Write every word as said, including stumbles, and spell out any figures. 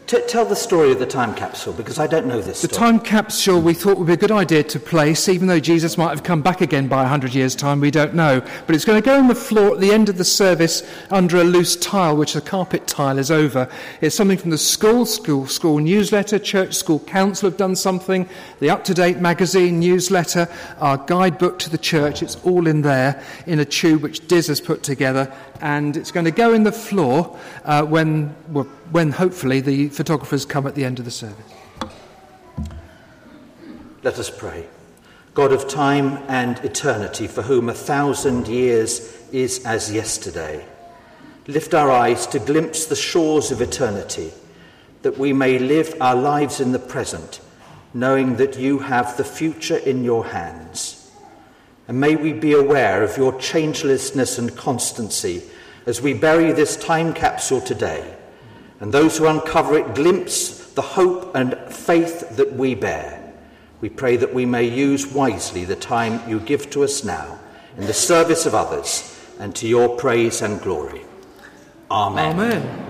T- tell the story of the time capsule, because I don't know this The story. time capsule we thought would be a good idea to place, even though Jesus might have come back again by a hundred years' time, we don't know. But it's going to go on the floor at the end of the service under a loose tile, which the carpet tile is over. It's something from the school, school, school newsletter, church, school council have done something, the Up-to-Date magazine newsletter, our guidebook to the church. It's all in there in a tube which Diz has put together, and it's going to go in the floor uh, when, well, when hopefully the photographers come at the end of the service. Let us pray. God of time and eternity, for whom a thousand years is as yesterday, lift our eyes to glimpse the shores of eternity, that we may live our lives in the present, knowing that you have the future in your hands. And may we be aware of your changelessness and constancy as we bury this time capsule today, and those who uncover it glimpse the hope and faith that we bear. We pray that we may use wisely the time you give to us now in the service of others and to your praise and glory. Amen. Amen.